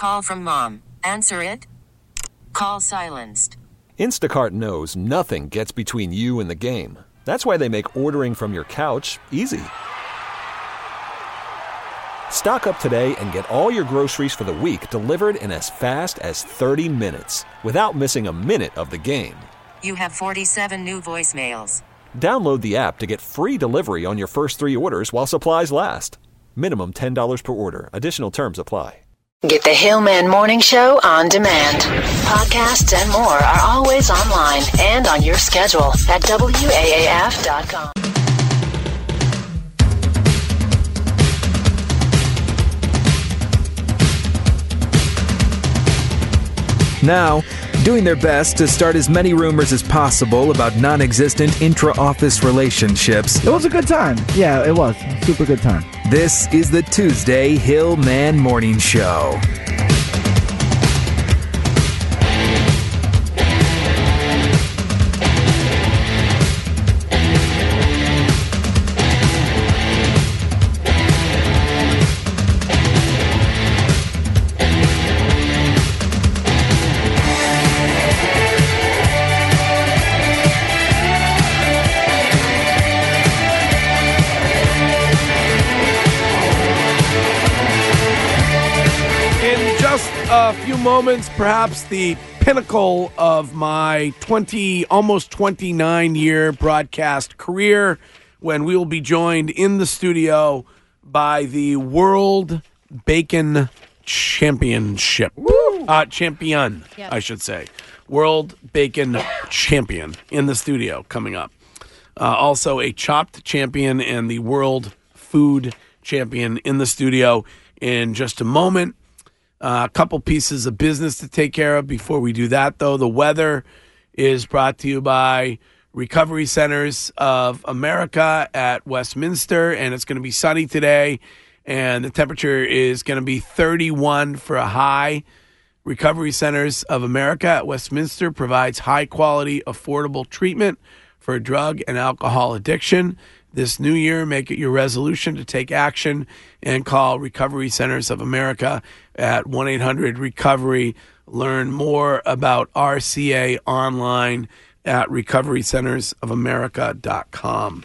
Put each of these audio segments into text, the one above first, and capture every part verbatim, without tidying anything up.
Call from mom. Answer it. Call silenced. Instacart knows nothing gets between you and the game. That's why they make ordering from your couch easy. Stock up today and get all your groceries for the week delivered in as fast as thirty minutes without missing a minute of the game. You have forty-seven new voicemails. Download the app to get free delivery on your first three orders while supplies last. Minimum ten dollars per order. Additional terms apply. Get the Hillman Morning Show on demand. Podcasts and more are always online and on your schedule at W A A F dot com. Now, doing their best to start as many rumors as possible about non-existent intra-office relationships. It was a good time. Yeah, it was. Super good time. This is the Tuesday Hillman Morning Show. A few moments, perhaps the pinnacle of my twenty, almost twenty-nine year broadcast career, when we will be joined in the studio by the World Bacon Championship. Uh, champion, yep. I should say. World Bacon Champion in the studio coming up. Uh, also a Chopped Champion and the World Food Champion in the studio in just a moment. Uh, a couple pieces of business to take care of before we do that, though. The weather is brought to you by Recovery Centers of America at Westminster, and it's going to be sunny today, and the temperature is going to be thirty-one for a high. Recovery Centers of America at Westminster provides high-quality, affordable treatment for drug and alcohol addiction. This new year, make it your resolution to take action and call Recovery Centers of America at one eight hundred recovery. Learn more about R C A online at recovery centers of america dot com.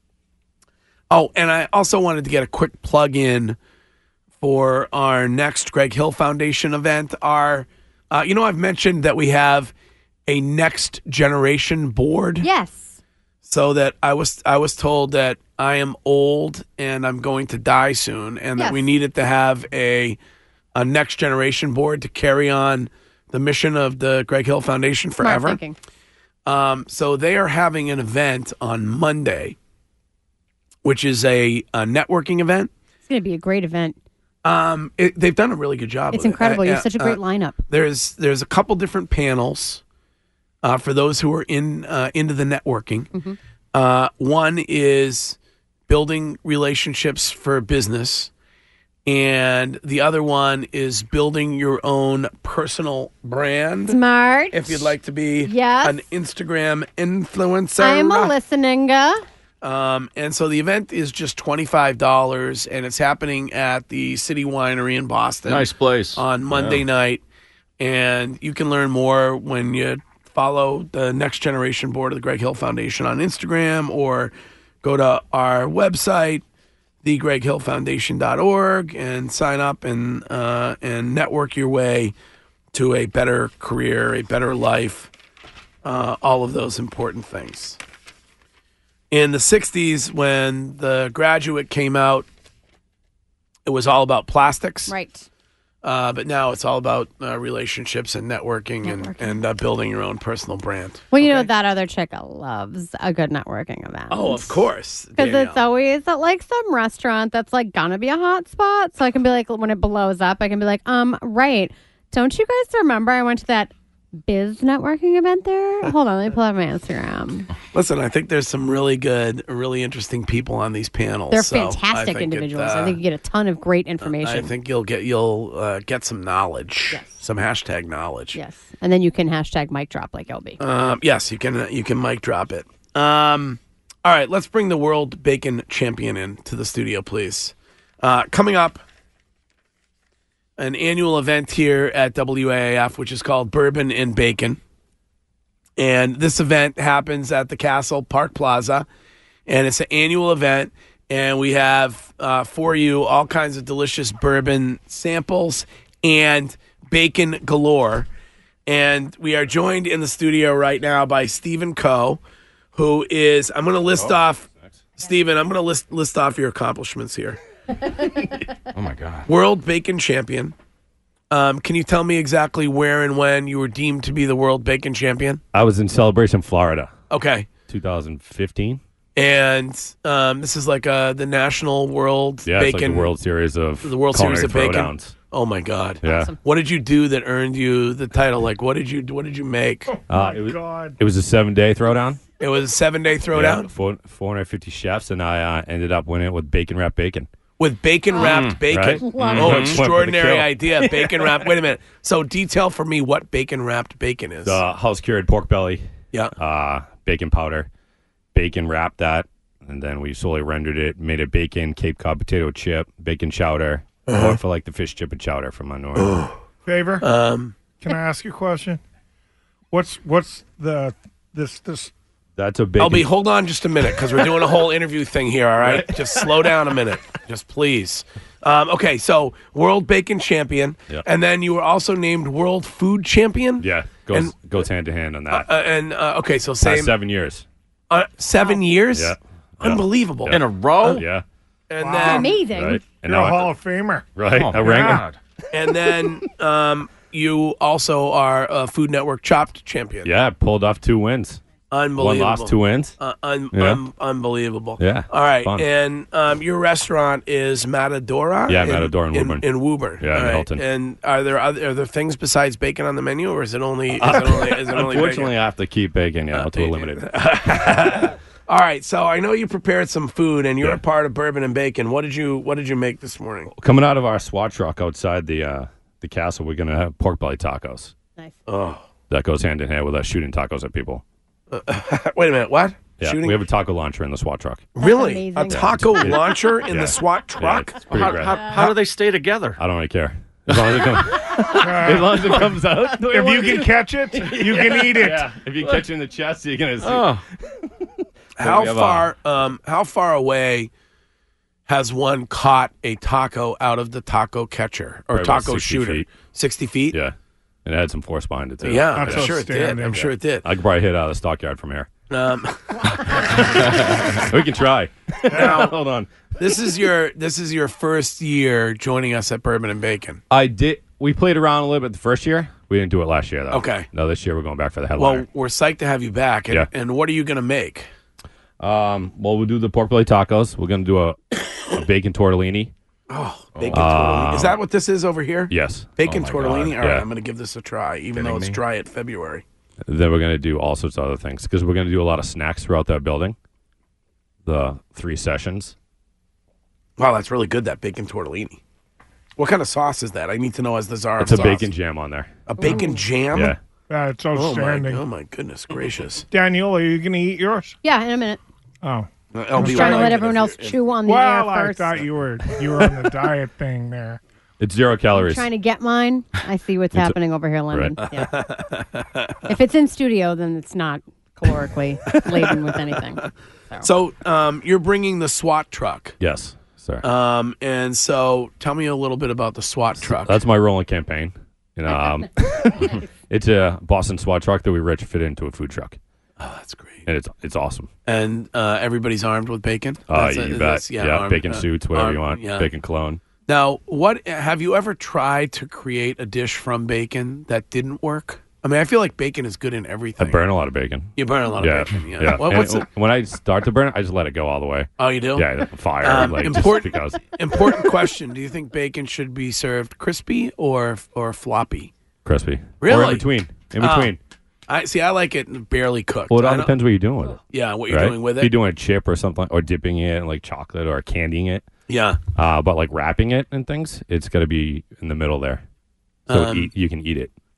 Oh, and I also wanted to get a quick plug in for our next Greg Hill Foundation event. Our, uh, you know, I've mentioned that we have a next generation board. Yes. So that I was I was told that I am old and I'm going to die soon, and yes. that we needed to have a a next generation board to carry on the mission of the Greg Hill Foundation forever. Smart thinking. Um, so they are having an event on Monday, which is a, a networking event. It's going to be a great event. Um, it, they've done a really good job. It's with incredible. It. You Uh, have such a great uh, lineup. There's there's a couple different panels uh, for those who are in uh, into the networking. Mm-hmm. Uh, one is building relationships for business, and the other one is building your own personal brand. Smart. If you'd like to be yes. an Instagram influencer. I'm a listening. Um, and so the event is just twenty-five dollars, and it's happening at the City Winery in Boston. Nice place. On Monday yeah. night. And you can learn more when you follow the Next Generation Board of the Greg Hill Foundation on Instagram, or go to our website, the greg hill foundation dot org, and sign up and uh, and network your way to a better career, a better life, uh, all of those important things. In the sixties, when The Graduate came out, it was all about plastics. Right. Uh, but now it's all about uh, relationships and networking, networking. and, and uh, building your own personal brand. Well, you okay? know, that other chick loves a good networking event. Oh, of course. Because it's always at like some restaurant that's like gonna be a hot spot. So I can be like, when it blows up, I can be like, um, right. Don't you guys remember I went to that biz networking event there? Hold on, let me pull up my Instagram. Listen, I think there's some really good, really interesting people on these panels. They're so fantastic I individuals. It, uh, I think you get a ton of great information. I think you'll get you'll uh, get some knowledge, yes. some hashtag knowledge. Yes, and then you can hashtag mic drop like L B. Um, yes, you can. You can mic drop it. Um, all right, let's bring the World Bacon Champion in to the studio, please. Uh, coming up an annual event here at W A A F, which is called Bourbon and Bacon. And this event happens at the Castle Park Plaza, and it's an annual event. And we have uh, for you all kinds of delicious bourbon samples and bacon galore. And we are joined in the studio right now by Stephen Coe, who is, I'm going to list oh, off, thanks. Stephen, I'm going to list list off your accomplishments here. Oh, my God. World Bacon Champion. Um, can you tell me exactly where and when you were deemed to be the World Bacon Champion? I was in Celebration, Florida. Okay. twenty fifteen. And um, this is like uh, the National World yeah, Bacon. It's like the World Series of the World Series of Bacon. Throwdowns. Oh my God! Yeah. Awesome. What did you do that earned you the title? Like, what did you what did you make? Oh uh, my it was, God! It was a seven day throwdown. It was a seven day throwdown. Yeah, four, four hundred fifty chefs, and I uh, ended up winning it with bacon wrapped bacon. With bacon wrapped mm, bacon. Right? Oh, Mm-hmm. extraordinary idea! Bacon wrapped. Wait a minute. So, detail for me what bacon wrapped bacon is. The house cured pork belly. Yeah. Uh, bacon powder. Bacon wrapped that. And then we slowly rendered it, made it bacon, Cape Cod potato chip, bacon chowder, uh-huh. or for like the fish chip and chowder from my north. Favor? Um, Can I ask you a question? What's what's the this this? That's a bacon. I'll be. Hold on, just a minute, because we're doing a whole interview thing here. All right, just slow down a minute, just please. Um, okay, so World Bacon Champion, yeah. and then you were also named World Food Champion. Yeah, goes and, goes hand to hand on that. Uh, uh, and uh, okay, so same Past seven years. Uh, seven years. Yeah. Unbelievable. Yeah. In a row? Uh, yeah. And wow. then amazing. Right. And You're now a I, Hall of Famer. Right. Oh, a ringer. And then um, you also are a Food Network Chopped champion. Yeah, pulled off two wins. Unbelievable. One loss, two wins. Uh, un- Yeah. un- unbelievable. Yeah, All right. fun. And um, your restaurant is Matadora? Yeah, in, Matadora in Woburn. In, Woburn. Yeah, All in right. Hilton. And are there other, are there things besides bacon on the menu, or is it only? Is it only? Is it only Unfortunately, bacon? I have to keep bacon. Yeah, Uh, to a limited. All right. So I know you prepared some food, and you're Yeah. a part of Bourbon and Bacon. What did you What did you make this morning? Coming out of our SWAT truck outside the uh, the castle, we're gonna have pork belly tacos. Nice. Oh. That goes hand in hand with us shooting tacos at people. Wait a minute. What? Yeah, Shooting? we have a taco launcher in the SWAT truck. Really? amazing. A taco Yeah. launcher in Yeah. the SWAT Yeah, truck? it's pretty How, great. how, how do they stay together? I don't really care. As long as it comes, as long as it comes out. the way I If want you it can to. catch it, you can eat it. Yeah, if you catch it in the chest, you're gonna see. Oh, How we have, far? Um, how far away has one caught a taco out of the taco catcher or Probably about taco sixty shooter? feet. Sixty feet. Yeah, and it had some force behind it too. Yeah, I'm That's sure it did. outstanding. I'm sure it did. I could probably hit out of the stockyard from here. Um, We can try. Now- Hold on. this is your this is your first year joining us at Bourbon and Bacon. I did. We played around a little bit the first year. We didn't do it last year though. Okay. No, this year we're going back for the headliner. Well, we're psyched to have you back. And, Yeah. and what are you going to make? Um, well, we'll do the pork belly tacos. We're gonna do a, a bacon tortellini. Oh, bacon tortellini. Is that what this is over here? Yes. Bacon Oh my tortellini. God. All right, Yeah. I'm going to give this a try, even Kidding though it's me? dry at February. Then we're gonna do all sorts of other things because we're gonna do a lot of snacks throughout that building. The three sessions. Wow, that's really good. That bacon tortellini. What kind of sauce is that? I need to know as the czar. It's of a sauce. bacon jam on there. A bacon jam. Yeah. That's Oh my, outstanding. oh my goodness gracious. Daniel, are you going to eat yours? Yeah, in a minute. Oh. I'll I'm be just trying to right let back. everyone else chew on the Well, air I first. thought you were you were on the diet thing there. It's zero calories. Trying to get mine. I see what's It's a- happening over here, Lemon. Yeah. If it's in studio, then it's not calorically laden with anything. So um, you're bringing the SWAT truck. Yes, sir. Um, and so tell me a little bit about the SWAT truck. That's my rolling campaign. You know, um, it's a Boston SWAT truck that we retrofit into a food truck, Oh, that's great. and it's it's awesome. And uh, everybody's armed with bacon? Uh, That's a- you that's- bet. Yeah, armed, bacon uh, suits, whatever you armed, want. yeah. Bacon cologne. Now, what have you ever tried to create a dish from bacon that didn't work? I mean, I feel like bacon is good in I everything. burn a lot of bacon. You burn a lot yeah, of bacon. Yeah. yeah. What- And what's it- the, when I start to burn it, I just let it go all the way. oh, you do? Yeah, fire. Um, like important- just because Important question. Do you think bacon should be served crispy or or floppy? crispy. Or Really? in between. In Oh. between. I see. I like it barely cooked. Well, it I all don't- depends what you're doing with it. Yeah, what you're right? doing with If you're it. doing a chip or something, or dipping it in like chocolate or candying it. Yeah. Uh, but like wrapping it and things, it's got to be in the middle there, so Um, eat, you can eat it.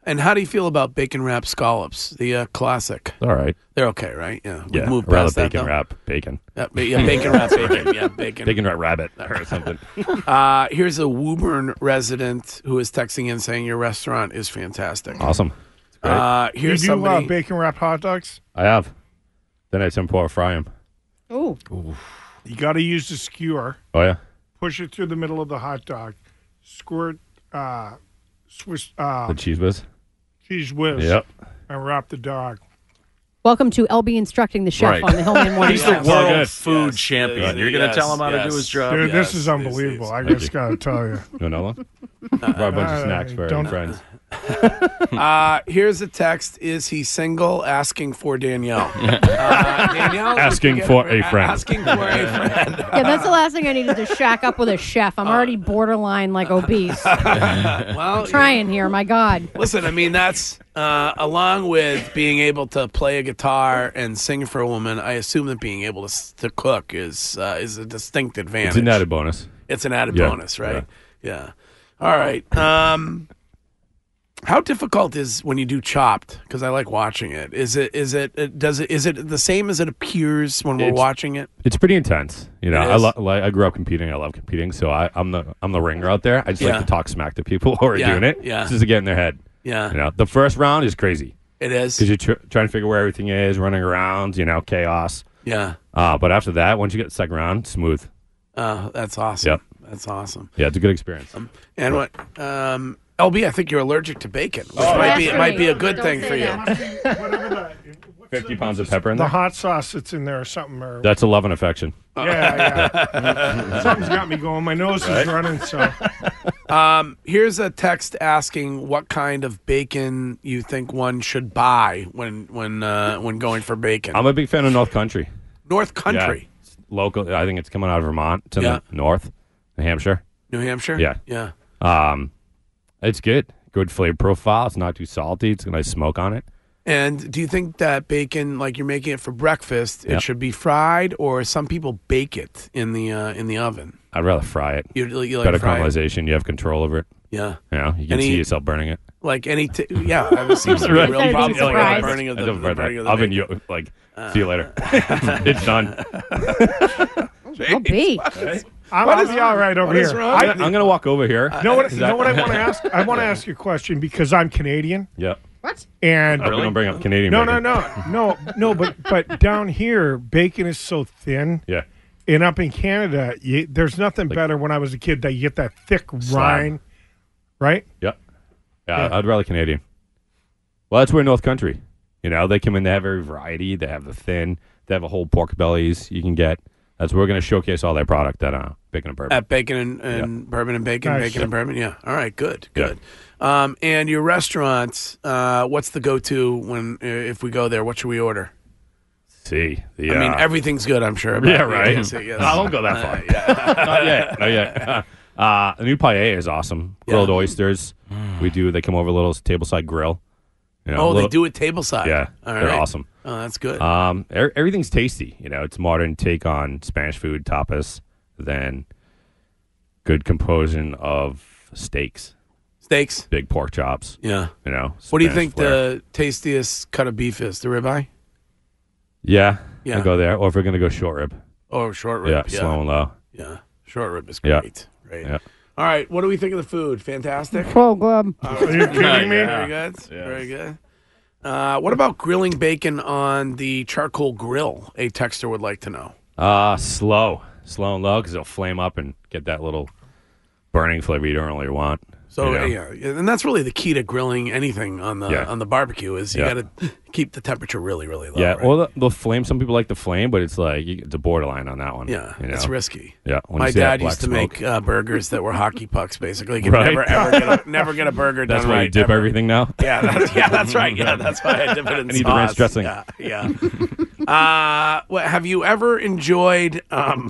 And how do you feel about bacon wrap scallops, the uh, classic? All right. They're okay, right? Yeah. We've Yeah. moved Rather past that, bacon though. wrap bacon. Yeah, ba- yeah, bacon wrap bacon. Yeah, bacon. Bacon wrap rabbit or something. Uh, here's a Woburn resident who is texting in saying your restaurant is fantastic. Awesome. It's great. Uh, You here's do uh, somebody. bacon wrapped hot dogs? I have. Then I some pour fry them. Ooh. You got to use the skewer. Oh yeah. Push it through the middle of the hot dog. Squirt uh, Swiss uh, The cheese whiz. cheese whiz. Yep. And wrap the dog. Welcome to L B instructing the chef Right. on the Hillman Morning He's Show. the world good. food Yes, champion. yes, You're going to yes, tell him how to yes. do his job? Dude, yes, this is this unbelievable. is- I just got to tell you. You want another one? Brought a bunch of Uh, snacks for don't- our friends. Uh, here's a text. Is he single? Asking for Danielle. Uh, Danielle. Asking if you for a uh, friend. Asking for a friend. Yeah, that's the last thing I need is to shack up with a chef. I'm already borderline like obese. Well, Trying here, my God. listen, I mean, that's uh, along with being able to play a guitar and sing for a woman. I assume that being able to, s- to cook is uh, is a distinct advantage. It's an added bonus. It's an added Yeah, bonus, right? Yeah. All right. Um, how difficult is when you do Chopped? Because I like watching it. Is it? Is it? it- Does it? Is it the same as it appears when we're It's- watching it? It's pretty intense. You know, It I is? lo- like I grew up competing. I love competing, so I, I'm the I'm the ringer out there. I just Yeah. like to talk smack to people who are Yeah, doing it. yeah. Just to get in their head. Yeah. You know, the first round is crazy It is. because you're tr- trying to figure where everything is, running around. You know, chaos. Yeah. Uh, but after that, once you get the second round, smooth. Oh, that's awesome. Yep. That's awesome. Yeah, it's a good experience. And what? Um, L B, I think you're allergic to bacon, which Oh, might be it might be a Don't good thing say for you. that. Whatever the, what's Fifty the- pounds of pepper in The there. hot sauce that's in there or something. Or, That's a love and affection. yeah, yeah. Something's got me going. My nose is running, so. Um, here's a text asking what kind of bacon you think one should buy when when uh, when going for bacon. I'm a big fan of North Country. North Country, Yeah, it's local. I think it's coming out of Vermont. It's in Yeah. the north, New Hampshire. New Hampshire. Yeah. Yeah. Um, it's good. Good flavor profile. It's not too salty. It's a nice smoke on it. And do you think that bacon, like you're making it for breakfast, Yeah. it should be fried, or some people bake it in the uh, in the oven? I'd rather fry it. You, you like Better fry it? caramelization. You have control over it. Yeah. You know, you can Any- see yourself burning it. Like any, t- yeah, that seems to be a Right. real Instead of problem. being Like the surprised. burning of I the, don't the burn burning that of the oven. bacon. You like. See you later. It's done. I'll be. I'm, What I'll is- be all right over what is here. wrong I, with you I'm gonna walk over here. know what, Is you that- know what I want to ask? I want to ask you a question because I'm Canadian. Yeah. And We're gonna bring up Canadian. no, no, bacon. no, no, no. But but down here, bacon is so thin. Yeah. And up in Canada, you, there's nothing better. When I was a kid, that you get that thick rind, right? Yeah. Yeah. Yeah. I'd rather Canadian. Well, that's where North Country. You know, they come in. They have every variety. They have the thin. They have a whole pork bellies you can get. That's where we're going to showcase all their product at uh, Bacon and Bourbon. At bacon and, and bourbon and bacon, Nice. bacon and bourbon. Yeah. All right. Good. Yeah. Good. Um, and your restaurants, uh, what's the go-to when if we go there? What should we order? See, the, I mean, uh, everything's good. I'm sure. about yeah, it. right. Yes, yes. I don't go that far. Uh, yeah. Not yet. Not yet. Uh, the new paella is awesome. Grilled Yeah. oysters. We do. They come over a little tableside grill. You know, Oh, a they little- do it tableside. Yeah, All they're right. awesome. Oh, that's good. Um, er- everything's tasty. You know, it's modern take on Spanish food, tapas, then good composition of steaks, Steaks. big pork chops. Yeah. You know, What do you Spanish think flair. the tastiest cut of beef is? The ribeye Yeah, Yeah. I'll go there. Or if we're gonna go short rib, or short rib? yeah, Yeah. slow and low. Yeah. Short rib is Yeah. great. Great. Yeah. All right. What do we think of the food? Fantastic. Oh, good. Are you kidding me? Very good. Very good. Uh, what about grilling bacon on the charcoal grill? A texter would like to know. Uh slow, slow and low because it'll flame up and get that little burning flavor you don't really want. So you know? yeah, and that's really the key to grilling anything on the Yeah. on the barbecue is you Yeah. got to keep the temperature really really low. Yeah, right? or the, the flame. Some people like the flame, but it's like you, it's a borderline on that one. yeah, you know? it's risky. Yeah, when My you see that dad black used to smoke. make uh, burgers that were hockey pucks. Basically, you could Right. never ever get a, never get a burger That's done why right. you dip ever. everything now. Yeah, that's, yeah, that's right. Yeah, that's why I dip it in I need the ranch sauce. dressing. Yeah, yeah. uh, what, have you ever enjoyed? Um,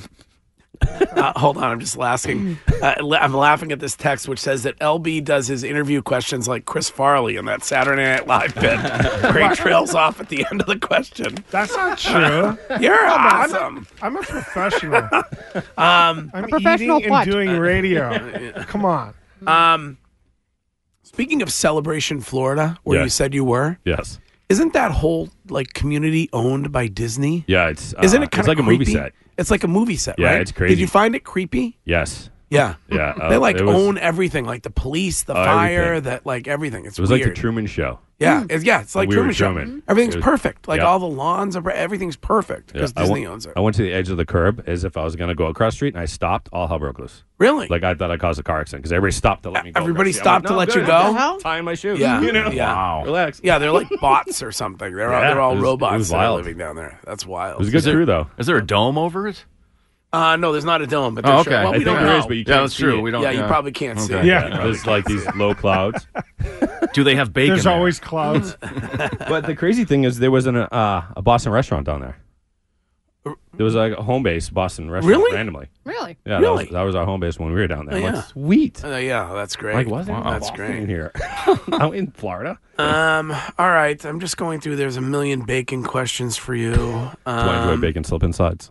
uh, hold on, I'm just laughing. Uh, I'm laughing at this text which says that L B does his interview questions like Chris Farley in that Saturday Night Live bit, where he trails off at the end of the question. That's not true. You're awesome. I'm a professional. Um, I'm professional eating what? and doing radio. Come on. um, Speaking of Celebration, Florida, where Yeah. you said you were, Yes. isn't that whole like community owned by Disney? Yeah, it's uh, Isn't it kind it's like of a movie creepy? set. It's like a movie set, Yeah, right? it's crazy. Did you find it creepy? Yes. Yeah. Yeah. uh, They like it was, own everything, like the police, the Oh, fire, everything. that like everything. It's It was weird. like the Truman Show. Yeah, it's, yeah, it's like We were Truman Show. Truman. Everything's It was- perfect. Like yeah. all the lawns are everything's perfect because Yeah, I Disney went- owns it. I went to the edge of the curb as if I was going to go across the street, and I stopped. All hell broke loose. Really? Like I thought I caused a car accident because everybody stopped to let me go. Everybody across the- I'm stopped to "No, let good, you I'm go? just tying my shoes. Yeah, You know? yeah. Wow. Relax. Yeah, they're like bots or something. They're all, Yeah, they're all it was- it robots was that are wild. living down there. That's wild. It was a good Is there- crew, though. Is there a dome over it? Uh, no, there's not a dome, but Oh, there's okay. sure. Well, I we think don't there know. is, but you Yeah, can't that's see true. it. We don't. yeah, you probably can't see. Okay. it. Yeah. There's like these low clouds. Do they have bacon? There's there? always clouds. But the crazy thing is, there was an, uh, a Boston restaurant down there. There was like a home base Boston restaurant Really? randomly. Really? Yeah, Really? that was, that was our home base when we were down there. Oh, I'm like, yeah. sweet. Uh, yeah, that's great. Like, was it? That's Boston great. here. I'm in Florida. Um, all right, I'm just going through. There's a million bacon questions for you. Do I enjoy Um, bacon slip insides?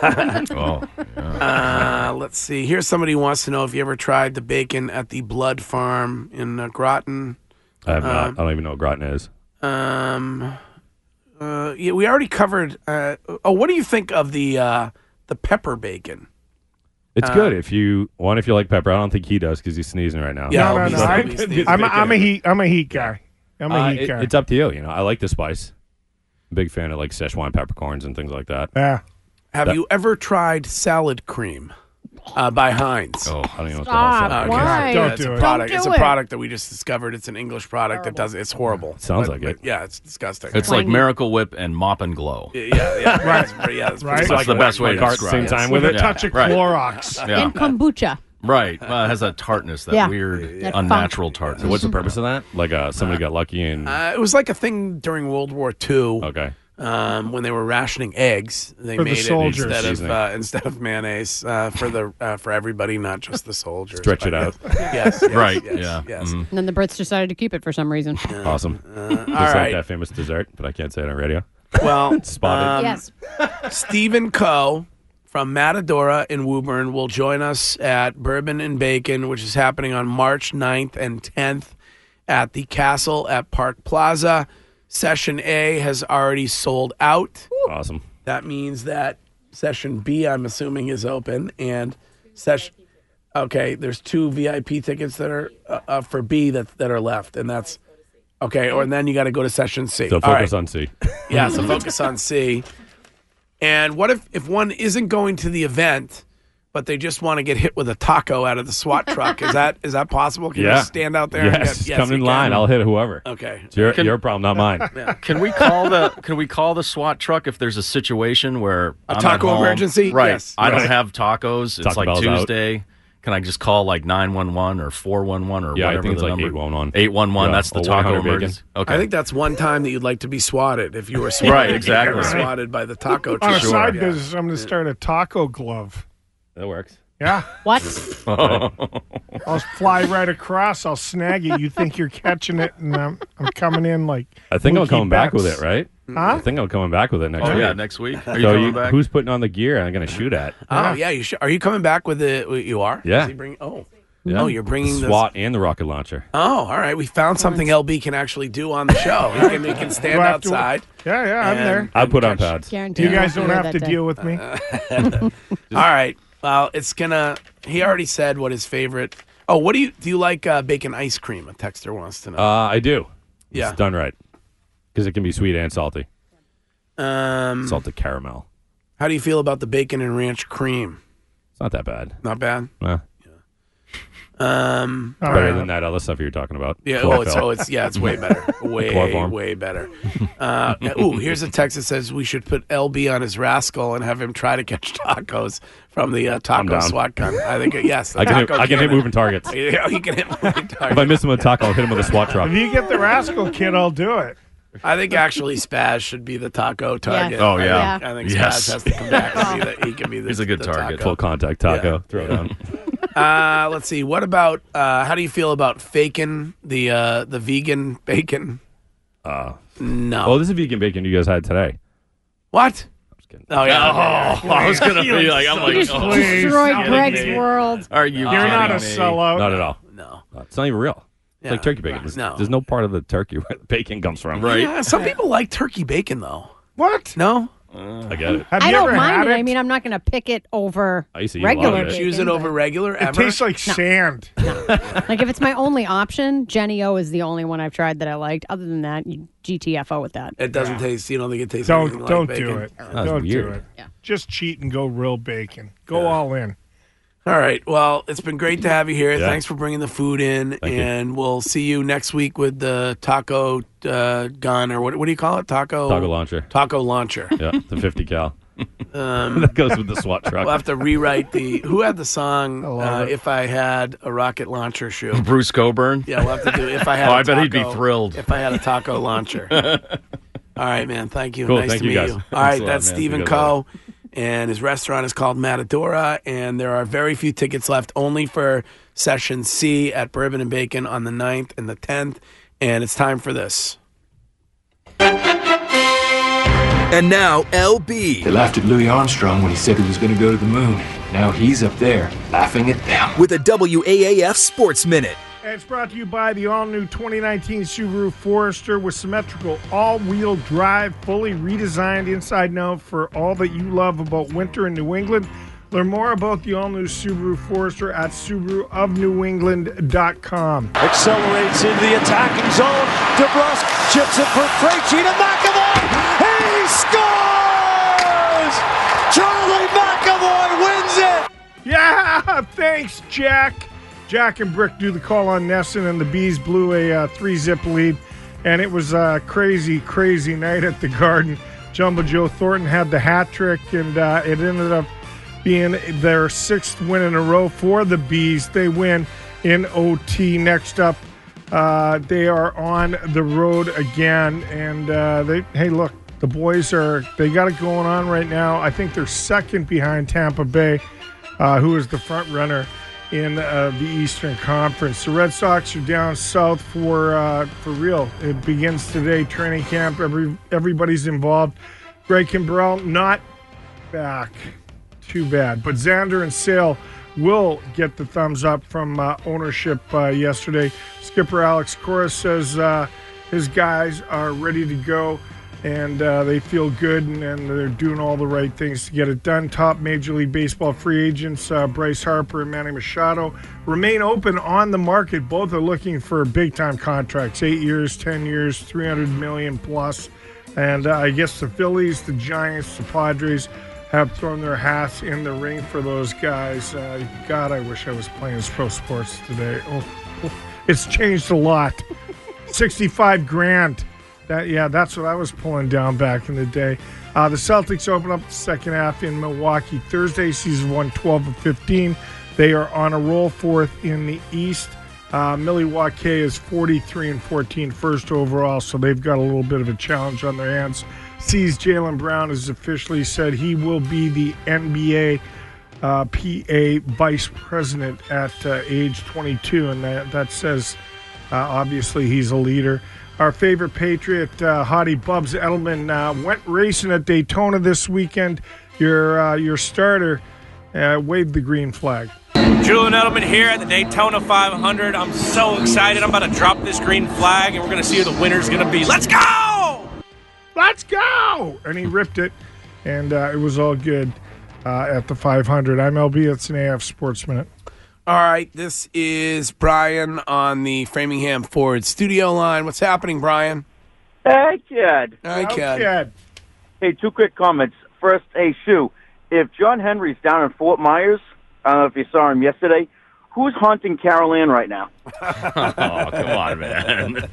Oh, yeah. uh, let's see. Here's somebody who wants to know if you ever tried the bacon at the Blood Farm in uh, Groton. I have not. um, I don't even know what gratin is. Um, uh, yeah, we already covered. Uh, oh, what do you think of the uh, the pepper bacon? It's uh, good if you one if you like pepper. I don't think he does because he's sneezing right now. Yeah, no, no, he's- no. I, he's- he's I'm, a, bacon. I'm a heat. I'm a heat guy. I'm a Uh, heat it- guy. it's up to you. You know, I like the spice. Big fan of like Szechuan peppercorns and things like that. yeah. Have That- you ever tried salad cream uh, by Heinz? Oh, I don't even know what Stop. the hell. Okay. Why? Don't Yeah, it's do a it. product. Don't it's do a it. product that we just discovered. It's an English product that does. It's horrible. Sounds But- like it. but yeah, it's disgusting. It's like Twangy. Miracle Whip and Mop and Glow. yeah, yeah, yeah, right. It's pretty- yeah, it's Right. pretty- That's the best way like to art describe same it. time With with a it. touch of right. Clorox. Yeah. And kombucha. Right. Well, it has a tartness, that Yeah. weird, That unnatural funk. tartness. So what's the purpose of that? Like uh, somebody got lucky and Uh, it was like a thing during World War Two. okay. Um, when they were rationing eggs, they For the made it soldiers. instead of Seasoning. uh, instead of mayonnaise uh, for the uh, for everybody, not just the soldiers. Stretch it But out. Yes, yes, Right, yes, yeah. Yes. Mhm. And then the Brits decided to keep it for some reason. Awesome. Uh, Just all like right. that famous dessert, but I can't say it on radio. Well, Spotted. um, yes. Stephen Coe from Matadora in Woburn will join us at Bourbon and Bacon, which is happening on March ninth and tenth at the Castle at Park Plaza. Session A has already sold out. Awesome. That means that Session B, I'm assuming, is open. And Session... Okay, there's two V I P tickets that are uh, uh, for B that, that are left, and that's... Okay, or and then you got to go to Session C. So All focus right. on C. Yeah, so focus on C. And what if, if one isn't going to the event, but they just want to get hit with a taco out of the SWAT truck? Is that is that possible? Can Yeah. you stand out there? and Yes, get, come you in can. line. I'll hit whoever. Okay. It's your, Can- your problem, not mine. Can we call the Can we call the SWAT truck if there's a situation where A I'm at taco home? emergency? Right. Yes. I Right. don't have tacos. It's Taco like Bell's out. Tuesday. Can I just call like nine one one or four one one or Yeah, I whatever think it's the like number? eight one one. eight one one. Yeah, That's the or taco one hundred bacon. emergency. Okay. I think that's one time that you'd like to be swatted if you were swatted. Right, exactly. You were swatted by the taco On truck. a side Yeah. business, I'm going to start a taco glove. That works. Yeah. What? I'll fly right across. I'll snag it. You think you're catching it, and I'm, I'm coming in like. I think I'm Mookie coming back with Betts. it, right? Huh? I think I'm coming back with it next Oh week. yeah, next week. Are you So coming you- back? who's putting on the gear I'm going to shoot at? Oh, yeah. You should, are you coming back with it? You are? Yeah. Is he bring, oh. Yeah. Oh, you're bringing the this- SWAT and the rocket launcher. Oh, all right. We found something L B can actually do on the show. He can, he can stand Do I have to- outside. Yeah, yeah, I'm And- there. I put on pads. Guarantee You I guys won't don't be have there to that day. deal with me. All right. Well, it's gonna. He already said what his favorite. Oh, what do you do? You like uh, bacon ice cream? A texter wants to know. Uh, I do. Yeah. It's done right. Because it can be sweet and salty. Um, Salted caramel. how do you feel about the bacon and ranch cream? It's not that bad. Not bad. Eh, Um, All better right. than that other stuff you were talking about. yeah. Oh, it's Chlorophyll. oh, it's yeah. It's way better. Way Chloroform. way better. Uh, ooh, here's a text that says we should put L B on his rascal and have him try to catch tacos from the uh, taco down. SWAT gun. I think uh, yes. the I can hit, taco I can hit cannon. moving targets. Yeah, he can hit moving If I targets. miss him with a taco, I'll hit him with a SWAT truck. If you get the rascal kid, I'll do it. I think actually Spaz should be the taco target. Oh, yeah. I think, I think Yes. Spaz has to come back and be the, he can be the He's a good the target. taco. Full contact taco. Yeah. Throw it down. Uh, let's see. What about uh, how do you feel about faking the uh, the vegan bacon? Uh, No. oh, this is vegan bacon you guys had today. what? I'm just kidding. Oh yeah. Oh, I was gonna be like, I'm like, You just oh, Please. destroyed Not Greg's me. world. are you? You're not a kidding me? sellout. Not at all. No. No, it's not even real. It's like turkey bacon. There's No. there's no part of the turkey where the bacon comes from. Yeah, some people like turkey bacon, though. What? No? I get it. Have I you don't ever mind had it. it? I mean, I'm not going to pick it over I used to eat a lot of regular it. bacon. Choose it over but- regular It ever? tastes like sand. Like, if it's my only option, Jenny O is the only one I've tried that I liked. Other than that, you G T F O with that. It doesn't taste, you don't think it tastes anything Don't like don't bacon? do it. That's Don't do weird. it. Yeah. Just cheat and go real bacon. Go all in. All right. Well, it's been great to have you here. Yeah. Thanks for bringing the food in. Thank you. and we'll see you next week with the taco uh, gun, or what, what do you call it? Taco Taco launcher. Taco launcher. Yeah, the fifty cal. Um, that goes with the SWAT truck. We'll have to rewrite the. Who had the song love uh, it. If I Had a Rocket Launcher Shoe? Bruce Coburn. Yeah, we'll have to do If I Had Oh, a I bet he'd be Taco- thrilled. If I Had a Taco Launcher. All right, man. Thank you. Cool, Nice thank to you, meet guys. you. All Thanks right, a lot, that's man. Stephen See you guys Coe, and his restaurant is called Matadora, and there are very few tickets left, only for Session C at Bourbon and Bacon on the ninth and the tenth, and it's time for this. And now, L B. They laughed at Louis Armstrong when he said he was going to go to the moon. Now he's up there, laughing at them. With a W A A F Sports Minute. And it's brought to you by the all-new twenty nineteen Subaru Forester with symmetrical all-wheel drive, fully redesigned inside and out for all that you love about winter in New England. Learn more about the all-new Subaru Forester at Subaru of New England dot com. Accelerates into the attacking zone. DeBrusque chips it for Krejci to McAvoy. He scores! Charlie McAvoy wins it! Yeah, thanks, Jack. Jack and Brick do the call on Nesson, and the Bees blew a uh, three-zip lead. And it was a crazy, crazy night at the Garden. Jumbo Joe Thornton had the hat trick, and uh, it ended up being their sixth win in a row for the Bees. They win in O T. Next up, uh, they are on the road again. And uh, they, hey, look, the boys are, they got it going on right now. I think they're second behind Tampa Bay, uh, who is the front runner in uh, the Eastern Conference. The Red Sox are down south for uh, for real. It begins today, training camp. Every everybody's involved. Greg Kimbrell not back. Too bad. But Xander and Sale will get the thumbs up from uh, ownership uh, yesterday. Skipper Alex Cora says uh, his guys are ready to go, and uh, they feel good, and, and they're doing all the right things to get it done. Top Major League Baseball free agents, uh, Bryce Harper and Manny Machado, remain open on the market. Both are looking for big-time contracts, eight years, ten years, three hundred million plus. And uh, I guess the Phillies, the Giants, the Padres have thrown their hats in the ring for those guys. Uh, God, I wish I was playing pro sports today. Oh, oh, it's changed a lot. sixty-five grand. That yeah, that's what I was pulling down back in the day. Uh, the Celtics open up the second half in Milwaukee Thursday. Season one, twelve of fifteen. They are on a roll, fourth in the East. Uh, Milwaukee is forty-three and fourteen, first overall, so they've got a little bit of a challenge on their hands. Sees Jaylen Brown has officially said he will be the N B A uh, P A vice president at uh, age twenty-two, and that, that says uh, obviously he's a leader. Our favorite Patriot, uh, Hottie Bubs Edelman, uh, went racing at Daytona this weekend. Your uh, your starter uh, waved the green flag. Julian Edelman here at the Daytona five hundred. I'm so excited. I'm about to drop this green flag, and we're going to see who the winner's going to be. Let's go! Let's go! And he ripped it, and uh, it was all good uh, at the five hundred. I'm L B. It's an A F Sports Minute. All right, this is Brian on the Framingham Ford studio line. What's happening, Brian? Hey, kid. Hi, kid. Hey, two quick comments. First, hey, Sue, if John Henry's down in Fort Myers, I don't know if you saw him yesterday, who's haunting Carol Ann right now? Oh, come on, man.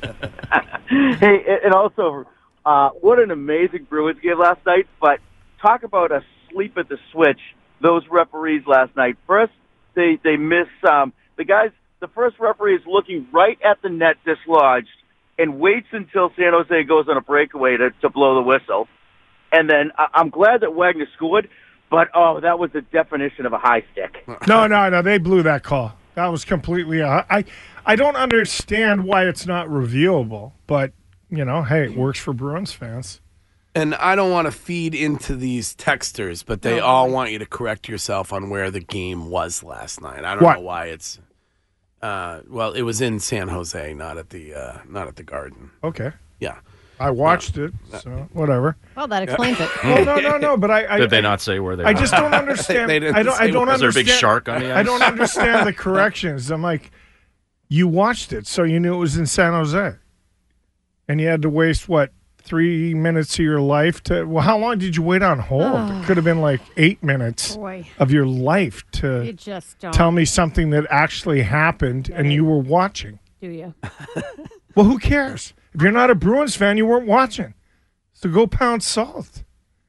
Hey, and also, uh, what an amazing Bruins game last night, but talk about a sleep at the switch, those referees last night. First, they, they miss, um, the guys, the first referee is looking right at the net dislodged and waits until San Jose goes on a breakaway to, to blow the whistle. And then I, I'm glad that Wagner scored, but, oh, that was the definition of a high stick. No, no, no. They blew that call. That was completely. Uh, I, I don't understand why it's not reviewable, but you know, hey, it works for Bruins fans. And I don't want to feed into these texters, but they No. all want you to correct yourself on where the game was last night. I don't What? know why it's Uh, well, it was in San Jose, not at the uh, not at the Garden. Okay. Yeah. I watched it, so whatever. Well, that explains it. Well, no, no, no. But I, I Did they I, not say where they I were? just don't understand. They didn't I don't. I say don't where- Was there a understand. big shark on the I ice? don't understand the corrections. I'm like, you watched it, so you knew it was in San Jose, and you had to waste what three minutes of your life to. Well, how long did you wait on hold? It could have been like eight minutes Boy. of your life to You just don't. tell me something that actually happened, and you were watching. Do you? Well, who cares? If you're not a Bruins fan, you weren't watching. So go pound salt.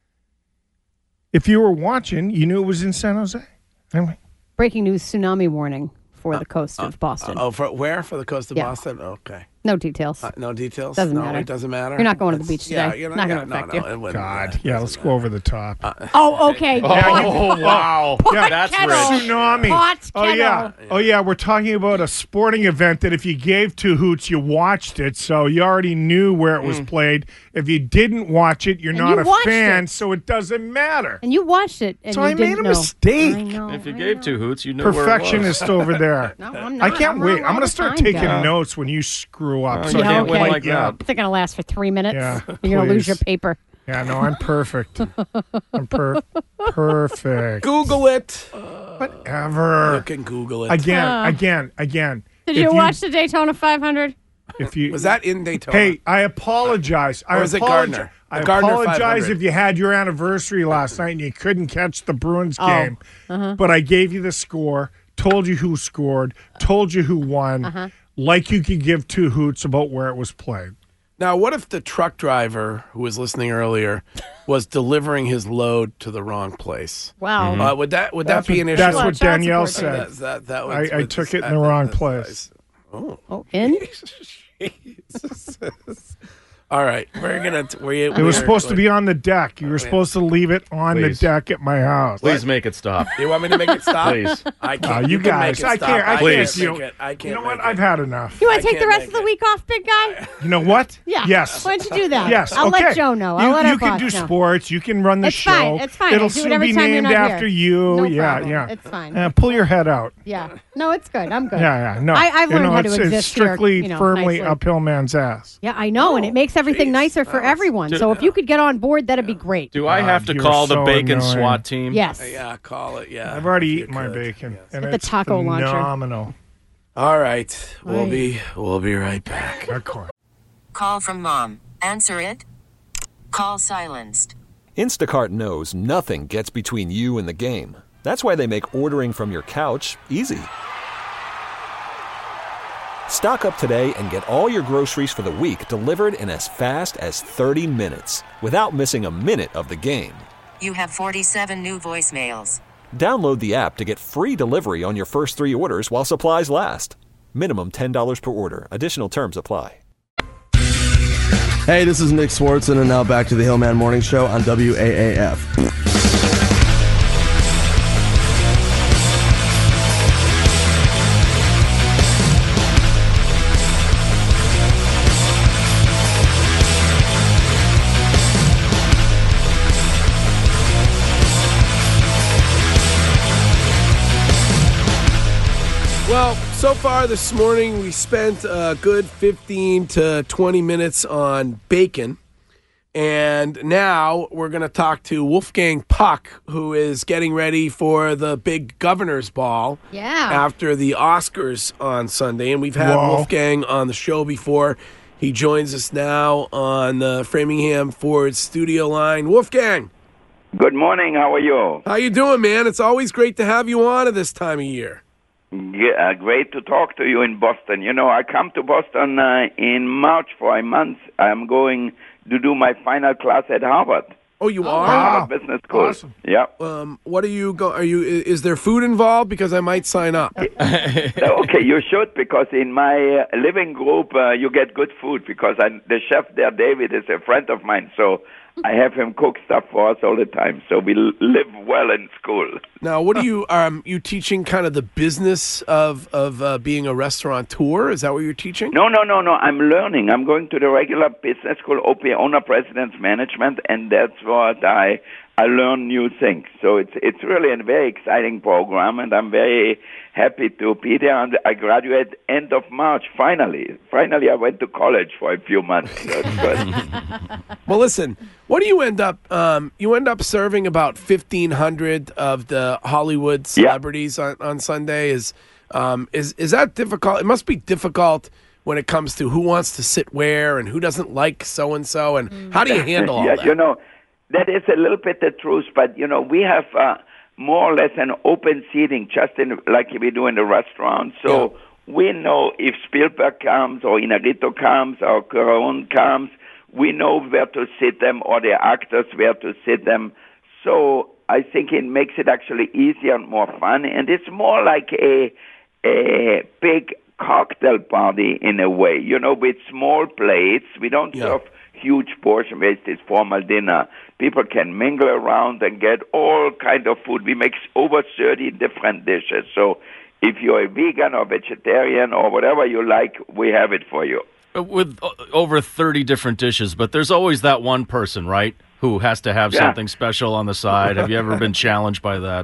If you were watching, you knew it was in San Jose. Anyway. Breaking news: tsunami warning for the coast of Boston. Oh, for where? For the coast of Yeah. Boston? Okay. No details. Uh, no details? Doesn't no, matter. It doesn't matter? You're not going to the That's- beach yeah, today. you're Not gonna yeah, affect no, you. No, it wouldn't. God, yeah, let's go over the top. Oh, okay. Oh, wow. Yeah, That's kettle. rich. Tsunami. Hot Oh yeah. kettle. Oh yeah. We're talking about a sporting event that if you gave two hoots, you watched it, so you already knew where it was played. If you didn't watch it, you're And not you a watched fan, it. so it doesn't matter. And you watched it, and So you I made didn't a know. mistake. I know. If you I gave know. two hoots, you knew where it was. Perfectionist over there. No, I'm I not. can't I'm wait. wrong I'm all going the to start time, taking Joe. notes when you screw up. Oh, so you I can't can win wait. like yeah. that. They're going to last for three minutes. Yeah, You're going to lose please. your paper. Yeah, no, I'm perfect. I'm per- perfect. Google it. Whatever. You can Google it. Again, Uh. again, again. Did If you watch the Daytona five hundred? If you Was that in Daytona? Hey, I apologize. I Or is it apologize. Gardner? I The Gardner apologize five hundred. if you had your anniversary last night and you couldn't catch the Bruins Oh, game. uh-huh. But I gave you the score, told you who scored, told you who won, Uh-huh. like you could give two hoots about where it was played. Now, what if the truck driver who was listening earlier was delivering his load to the wrong place? Wow. Uh, would that would That's that be what- an issue? that's what Child Danielle support said. That's- that, that would, I, I would- took it in that- the wrong that's- place. Oh. Oh, in? All right, we're gonna. We, It was supposed to be on the deck. You were yeah. supposed to leave it on Please. the deck at my house. Please make it stop. You want me to make it stop? Please. I Uh, can't. you, can guys, make it I stop. can't. I Please. can't. Make it. I can't. You know what? make I've it. had enough. You want I to take the can't rest make of the it. week off, big guy? You know what? Yeah. Yes. Why don't you do that? Yes. I'll okay. let Joe know. I'll you let our you can boss do know. sports. You can run the It's show. fine. It's fine. It'll I'll do it soon every be time you're named not after here. you. No yeah, problem. yeah. It's fine. Uh, pull your head out. Yeah. No, it's good. I'm good. Yeah, yeah. No, I, I've You learned know, how it's, to it's exist strictly here, you know, firmly nicely. uphill man's ass. Yeah, I know, and it makes everything nicer for everyone. So if you could get on board, that'd be great. Do I have to you're call the so bacon annoying. SWAT team? Yes. Yeah, call it. Yeah, I've already if you eaten my could. bacon, Yes. and Get the it's taco launcher. phenomenal. All right, we'll Right. be we'll be right back. Of course. Call from mom. Answer it. Call silenced. Instacart knows nothing gets between you and the game. That's why they make ordering from your couch easy. Stock up today and get all your groceries for the week delivered in as fast as thirty minutes without missing a minute of the game. You have forty-seven new voicemails. Download the app to get free delivery on your first three orders while supplies last. Minimum ten dollars per order. Additional terms apply. Hey, this is Nick Swartzen, and now back to the Hillman Morning Show on W A A F. Well, so far this morning we spent a good fifteen to twenty minutes on bacon. And now we're going to talk to Wolfgang Puck, who is getting ready for the big Governor's Ball Yeah. after the Oscars on Sunday. And we've had Whoa. Wolfgang on the show before. He joins us now on the Framingham Ford studio line. Wolfgang, Good morning. How are you? how you doing, man? It's always great to have you on at this time of year. Yeah, great to talk to you in Boston. You know, I come to Boston uh, in March for a month. I'm going to do my final class at Harvard. Oh, you are? Harvard Business School. Awesome. Yeah. Um, what are you go? Are you? i- Is there food involved? Because I might sign up. Okay, you should, because in my uh, living group uh, you get good food, because I, the chef there, David, is a friend of mine, so I have him cook stuff for us all the time. So we l- live well in school. Now, what are you? Um, you teaching kind of the business of of uh, being a restaurateur? Is that what you're teaching? No, no, no, no. I'm learning. I'm going to the regular business school, O P, Owner President's Management, and that's what I I learn new things. So it's it's really a very exciting program, and I'm very happy to be there. And I graduate end of March, finally. Finally, I went to college for a few months. That's good. Well, listen, what do you end up, um, you end up serving about fifteen hundred of the Hollywood celebrities yeah. on, on Sunday. Is, um, is, is that difficult? It must be difficult when it comes to who wants to sit where and who doesn't like so-and-so, and mm. how do you handle all yeah, that? You know, that is a little bit the truth, but, you know, we have uh, more or less an open seating, just in like we do in the restaurant. So yeah. we know if Spielberg comes or Inarritu comes or Cuarón comes, we know where to sit them, or the actors where to sit them. So I think it makes it actually easier and more fun, and it's more like a a big cocktail party in a way, you know, with small plates. We don't yeah. serve huge portion where it's formal dinner. People can mingle around and get all kind of food. We make over thirty different dishes. So if you're a vegan or vegetarian or whatever you like, we have it for you. With uh, over thirty different dishes, but there's always that one person, right, who has to have yeah. something special on the side. Have you ever been challenged by that?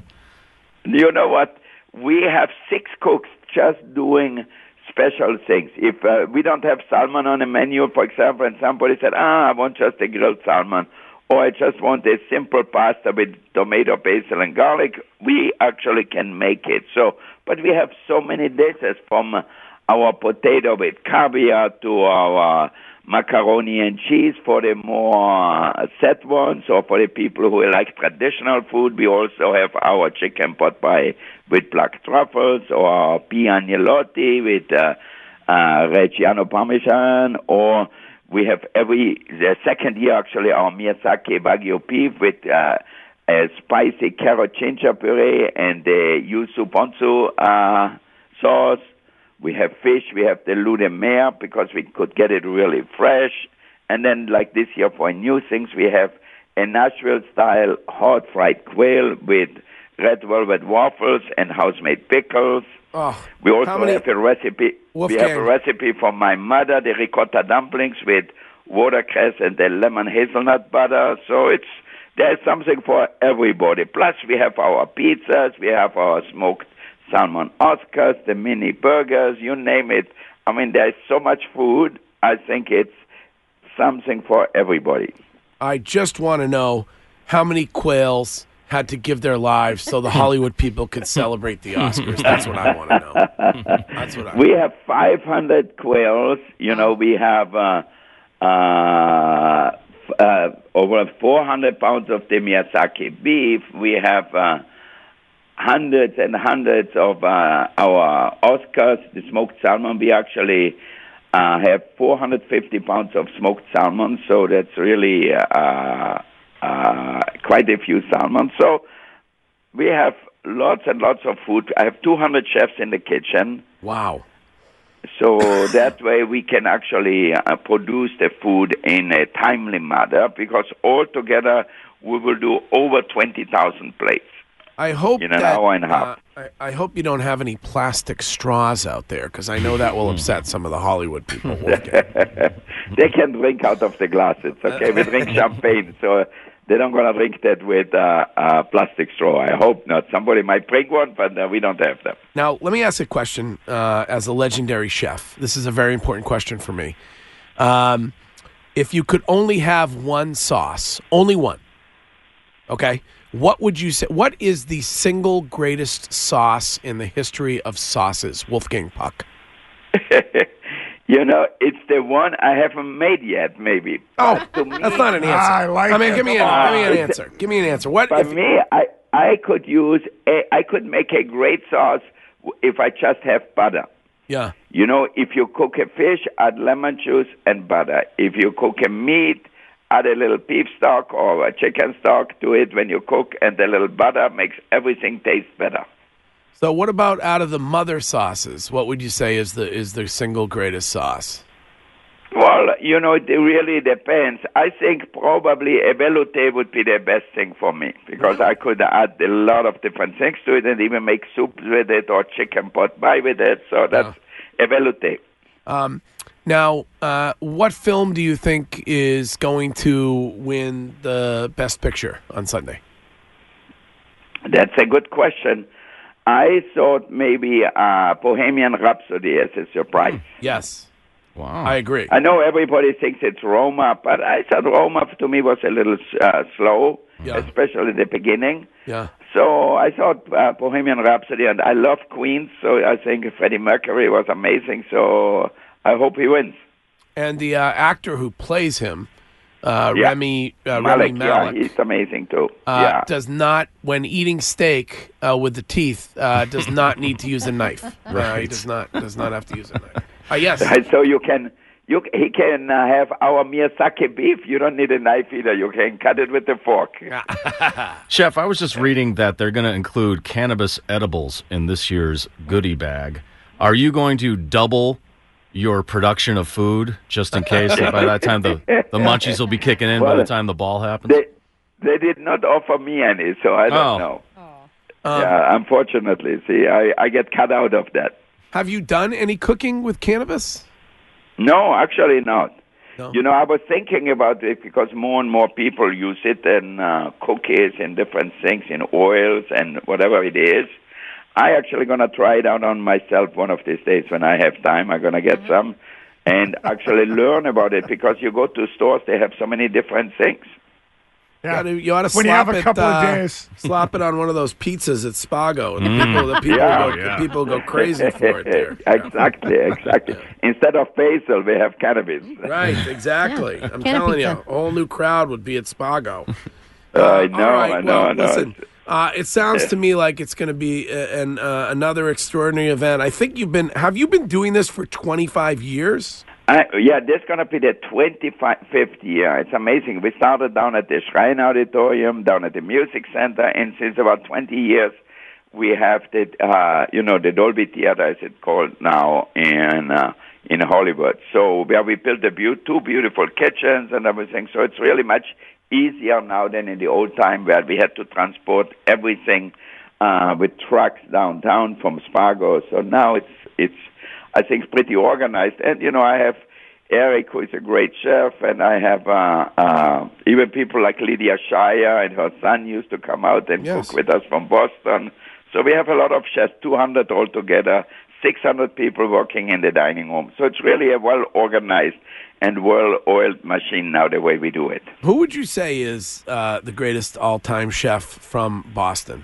You know what? We have six cooks just doing special things. If uh, we don't have salmon on the menu, for example, and somebody said, ah, I want just a grilled salmon, or I just want a simple pasta with tomato, basil, and garlic, we actually can make it. So, but we have so many dishes, from uh, our potato with caviar to our macaroni and cheese for the more uh, set ones, or for the people who like traditional food. We also have our chicken pot pie with black truffles, or our pea agnolotti with uh, uh, Reggiano Parmesan, or we have every the second year actually our Miyazaki Wagyu beef with uh, a spicy carrot ginger puree and the yuzu ponzu uh, sauce. We have fish, we have the loup de mer because we could get it really fresh. And then like this year for new things, we have a Nashville-style hot fried quail with red velvet waffles and house-made pickles. Oh, we also many... have a recipe. Wolfgang. We have a recipe from my mother, the ricotta dumplings with watercress and the lemon hazelnut butter. So it's there's something for everybody. Plus we have our pizzas, we have our smoked salmon Oscars, the mini burgers, you name it. I mean, there's so much food. I think it's something for everybody. I just want to know how many quails had to give their lives so the Hollywood people could celebrate the Oscars. That's what I want to know. That's what I we have five hundred quails. You know, we have uh, uh, uh, over four hundred pounds of the Miyazaki beef. We have uh, hundreds and hundreds of uh, our Oscars, the smoked salmon. We actually uh, have four hundred fifty pounds of smoked salmon, so that's really uh, uh, quite a few salmon. So we have lots and lots of food. I have two hundred chefs in the kitchen. Wow. So that way we can actually uh, produce the food in a timely manner, because altogether we will do over twenty thousand plates. I hope in an that, hour and a half. Uh, I, I hope you don't have any plastic straws out there, because I know that will upset some of the Hollywood people. They can drink out of the glasses. Okay, we drink champagne, so they're not going to drink that with uh, a plastic straw. I hope not. Somebody might bring one, but uh, we don't have them. Now, let me ask a question uh, as a legendary chef. This is a very important question for me. Um, if you could only have one sauce, only one, okay, what would you say? What is the single greatest sauce in the history of sauces, Wolfgang Puck? You know, it's the one I haven't made yet, maybe. Oh, me, that's not an answer. I like I mean, it. give me, an, uh, give me an answer. Give me an answer. What? For if, me, I, I could use, a, I could make a great sauce if I just have butter. Yeah. You know, if you cook a fish, add lemon juice and butter. If you cook a meat, add a little beef stock or a chicken stock to it when you cook, and the little butter makes everything taste better. So what about out of the mother sauces? What would you say is the is the single greatest sauce? Well, you know, it really depends. I think probably a velouté would be the best thing for me, because I could add a lot of different things to it and even make soup with it or chicken pot pie with it. So that's yeah. a velouté. Um, Now, uh, what film do you think is going to win the Best Picture on Sunday? That's a good question. I thought maybe uh, Bohemian Rhapsody as a surprise. Yes. Wow. I agree. I know everybody thinks it's Roma, but I thought Roma to me was a little uh, slow, Yeah. especially the beginning. Yeah. So I thought uh, Bohemian Rhapsody, and I love Queen, so I think Freddie Mercury was amazing, so I hope he wins. And the uh, actor who plays him, uh, Yeah. Remy, uh, Malek, Remy Malek, yeah, he's amazing too. uh, yeah. does not, when eating steak uh, with the teeth, uh, does not need to use a knife. Uh, he Right. does not does not have to use a knife. Uh, yes. Right, so you can, you he can uh, have our Miyazaki beef. You don't need a knife either. You can cut it with a fork. Chef, I was just reading that they're going to include cannabis edibles in this year's goodie bag. Are you going to double your production of food just in case that by that time the, the munchies will be kicking in by Well, the time the ball happens? They they did not offer me any, so I don't Oh. know. Um, yeah, unfortunately, see, I, I get cut out of that. Have you done any cooking with cannabis? No, actually not. No. You know, I was thinking about it because more and more people use it in uh, cookies and different things, in oils and whatever it is. I actually going to try it out on myself one of these days when I have time. I'm going to get some and actually learn about it because you go to stores, they have so many different things. Yeah. You ought to, you ought to When you slap have a it, couple of uh, days. slap it on one of those pizzas at Spago, and the Mm. people, the people, Yeah. go, Yeah. the people go crazy for it there. exactly, exactly. Instead of basil, we have cannabis. Right, exactly. I'm Can of telling you, pizza. a whole new crowd would be at Spago. I know, all right, I know, well, I know. listen, uh, it sounds to me like it's going to be a, an uh, another extraordinary event. I think you've been. Have you been doing this for twenty-five years? I, yeah, this is going to be the twenty-fifth year. It's amazing. We started down at the Shrine Auditorium, down at the Music Center, and since about twenty years, we have the, uh, you know, the Dolby Theater, as it's called now, in uh, in Hollywood. So where we built a be- two beautiful kitchens and everything. So it's really much easier now than in the old time where we had to transport everything uh, with trucks downtown from Spago. So now it's it's. I think pretty organized. And, you know, I have Eric, who is a great chef, and I have uh, uh, even people like Lydia Shire and her son used to come out and Yes. cook with us from Boston. So we have a lot of chefs, two hundred altogether, six hundred people working in the dining room. So it's really a well-organized and well-oiled machine now, the way we do it. Who would you say is uh, the greatest all-time chef from Boston?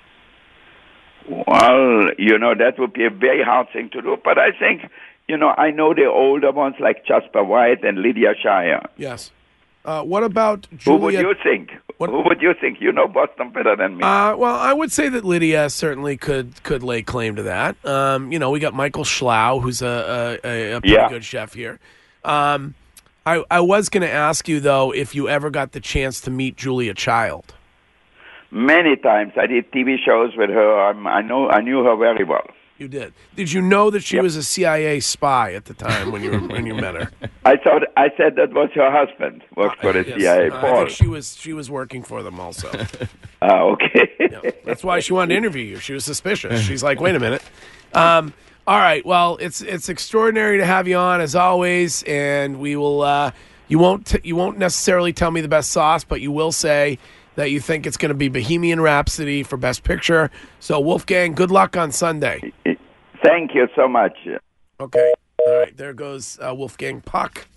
Well, you know, that would be a very hard thing to do. But I think, you know, I know the older ones like Jasper White and Lydia Shire. Yes. Uh, what about Who Julia? would you think? Who would you think? You know Boston better than me. Uh, well, I would say that Lydia certainly could could lay claim to that. Um, you know, we got Michael Schlau, who's a a, a pretty Yeah. good chef here. Um, I I was going to ask you though if you ever got the chance to meet Julia Child. Many times I did T V shows with her. I'm, I know I knew her very well. You did. Did you know that she was a C I A spy at the time when you were, when you met her? I thought I said that was her husband worked for the Yes. C I A. Uh, I Paul. think she was she was working for them also. Ah, okay. Yeah, that's why she wanted to interview you. She was suspicious. She's like, wait a minute. Um, all right. Well, it's it's extraordinary to have you on as always, and we will. Uh, you won't t- you won't necessarily tell me the best sauce, but you will say that you think it's going to be Bohemian Rhapsody for Best Picture. So, Wolfgang, good luck on Sunday. Thank you so much. Okay. All right. There goes uh, Wolfgang Puck.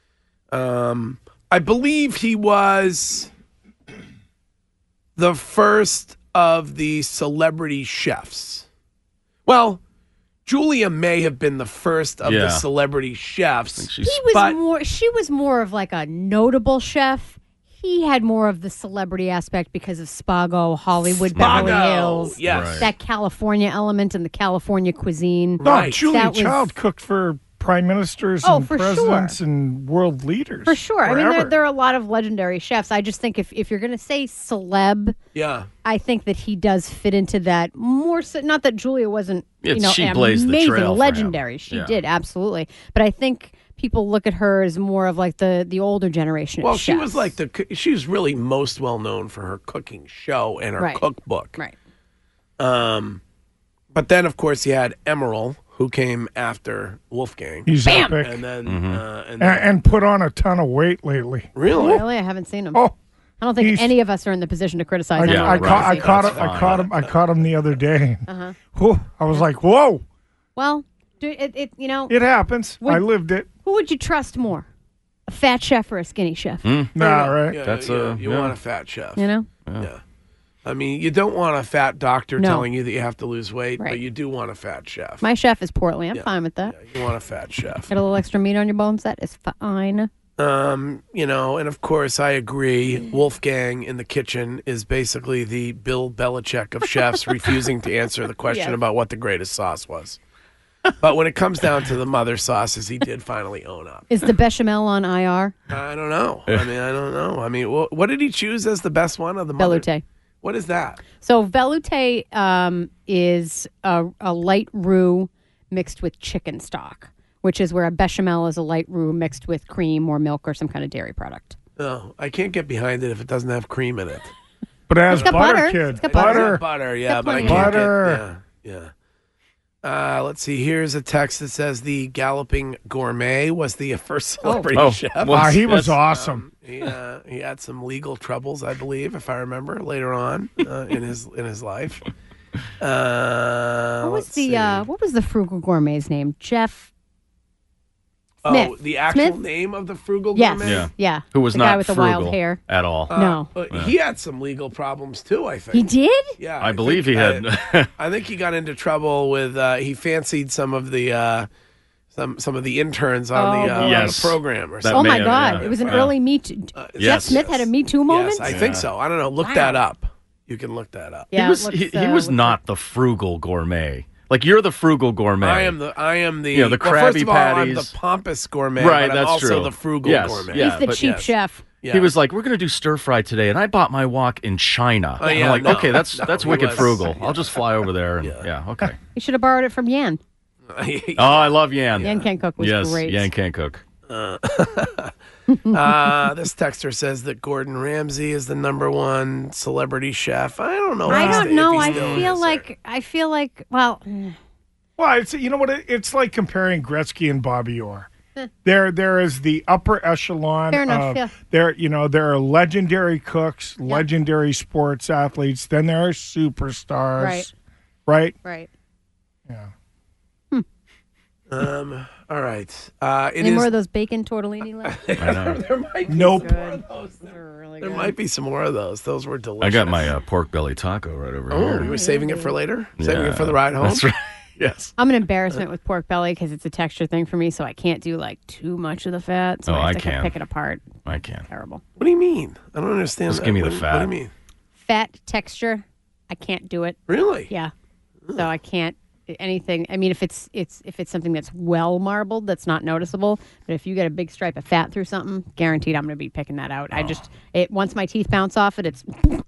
Um, I believe he was the first of the celebrity chefs. Well, Julia may have been the first of Yeah. the celebrity chefs. He was but more. She was more of like a notable chef. He had more of the celebrity aspect because of Spago, Hollywood, Beverly Spago, Hills. yes. Right. That California element and the California cuisine. No, Julia That was- Child cooked for prime ministers Oh, and for sure. presidents and world leaders. For sure. I mean, there, forever. there are a lot of legendary chefs. I just think if, if you're going to say celeb, yeah, I think that he does fit into that more so. Not that Julia wasn't, you It's- know, she an blazed the amazing, trail for him. legendary. She Yeah. did, absolutely. But I think people look at her as more of like the, the older generation well, of she chefs. was like the. coo- She was really most well known for her cooking show and her Right. cookbook. Right. Um, but then of course you had Emerald, who came after Wolfgang. He's Bam! epic. And then, Mm-hmm. uh, and And, then and put on a ton of weight lately. really? Really? I haven't seen him. Oh, I don't think he's- any of us are in the position to criticize I, him. I, caught, I caught him. That's I fine. caught him. I caught him the other day. Uh-huh. Whew, I was like, "Whoa!" Well, do it, it. You know, It happens. Would- I lived it. who would you trust more, a fat chef or a skinny chef? Mm. Nah, right? Yeah, That's yeah, a- you yeah. want a fat chef. You know, Yeah. I mean, you don't want a fat doctor No. telling you that you have to lose weight, but Right. you do want a fat chef. my chef is portly. I'm Yeah. fine with that. You want a fat chef. Get a little extra meat on your bones. That is fine. Um, you know, and of course, I agree. Wolfgang in the kitchen is basically the Bill Belichick of chefs, refusing to answer the question Yes. about what the greatest sauce was. But when it comes down to the mother sauces, he did finally own up. Is the bechamel on I R? I don't know. I mean, I don't know. I mean, wh- what did he choose as the best one of the mother? Velouté. What is that? So velouté um, is a, a light roux mixed with chicken stock, which is where a bechamel is a light roux mixed with cream or milk or some kind of dairy product. No, I can't get behind it if it doesn't have cream in it. But it has It's got butter, butter. kid. It's got butter. butter. Butter, yeah, got but I plenty. can't Butter. get, yeah, yeah. Uh, let's see. Here's a text that says the Galloping Gourmet was the first celebrity Oh, chef. well, Ah, he was Yes. awesome. He, uh, he had some legal troubles, I believe, if I remember, later on uh, in his in his life. Uh, What was let's the see. uh, what was the frugal gourmet's name? Jeff. oh Smith. the actual Smith? name of the Frugal Yes. Gourmet? Yeah. Yeah. Who was the not guy with the frugal wild hair? at all. Uh, No. but he had some legal problems too, I think. He did? Yeah, I believe think, he had. uh, I think he got into trouble with. Uh, he fancied some of the uh, some some of the interns on Oh, the, uh, boy. on Yes. the program or That something. Oh may my have- God! yeah. It was an Yeah. early Me Too. Jeff yes. Smith had a Me Too moment. Yes, I think so. I don't know. Look Wow. that up. You can look that up. Yeah, he was, let's, he, he uh, was let's- not the frugal gourmet. Like, you're the frugal gourmet. I am the I am the You know, the well, first Krabby of all, I'm Patties. the pompous gourmet, Right, but I'm that's also true. the frugal Yes, gourmet. yeah. He's the but cheap yes. chef. Yeah. He was like, "We're going to do stir fry today," and I bought my wok in China. Oh, And yeah, I'm like, no, "Okay, that's no, that's he wicked was- frugal. yeah. I'll just fly over there." And, Yeah. yeah. okay. You should have borrowed it from Yan. Oh, I love Yan. Yan Can't Cook was yes, great. Yan can't cook. uh, this texter says that Gordon Ramsay is the number one celebrity chef. I don't know. if I he's- don't if know. he I still feel is, like I feel like well, Well, it's you know what it, it's like comparing Gretzky and Bobby Orr. There, there is the upper echelon. Fair enough, of, yeah. There, you know, there are legendary cooks, legendary sports athletes. Then there are superstars. Right. Right. right. Yeah. Um. All right. Uh, it Any is- more of those bacon tortellini left? I know. there might be Nope. some more of those. They're really There good. might be some more of those. Those were delicious. I got my uh, pork belly taco right over Oh, here. you were saving it for later? Saving Yeah, it for the ride home? That's right. Yes. I'm an embarrassment with pork belly because it's a texture thing for me, so I can't do like too much of the fat. So Oh, I have I to kind of can. pick it apart. I can. Terrible. What do you mean? I don't understand. Just that. give me what, the do- fat. What do you mean? Fat texture, I can't do it. Really? Yeah. So I can't anything. I mean, if it's it's if it's something that's well marbled, that's not noticeable. But if you get a big stripe of fat through something, guaranteed I'm going to be picking that out. I just it once my teeth bounce off it, it's.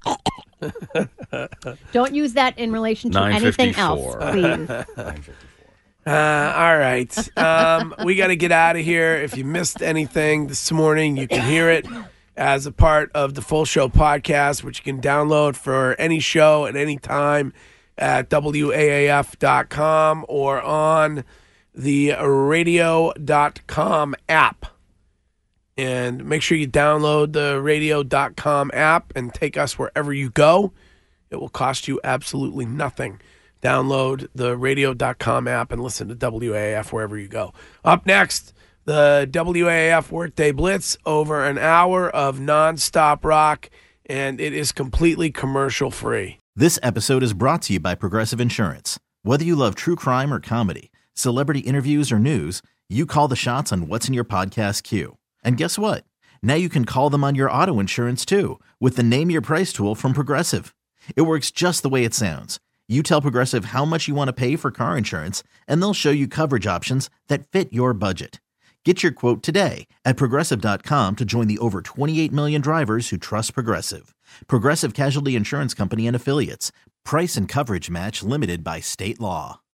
Don't use that in relation to anything else, please. Uh, all right. Um, we got to get out of here. If you missed anything this morning, you can hear it as a part of the Full Show podcast, which you can download for any show at any time at W A A F dot com or on the radio dot com app. And make sure you download the radio dot com app and take us wherever you go. It will cost you absolutely nothing. Download the radio dot com app and listen to W A A F wherever you go. Up next, the W A A F Workday Blitz, over an hour of nonstop rock, and it is completely commercial free. This episode is brought to you by Progressive Insurance. Whether you love true crime or comedy, celebrity interviews or news, you call the shots on what's in your podcast queue. And guess what? Now you can call them on your auto insurance too with the Name Your Price tool from Progressive. It works just the way it sounds. You tell Progressive how much you want to pay for car insurance, and they'll show you coverage options that fit your budget. Get your quote today at Progressive dot com to join the over twenty-eight million drivers who trust Progressive. Progressive Casualty Insurance Company and Affiliates. Price and coverage match limited by state law.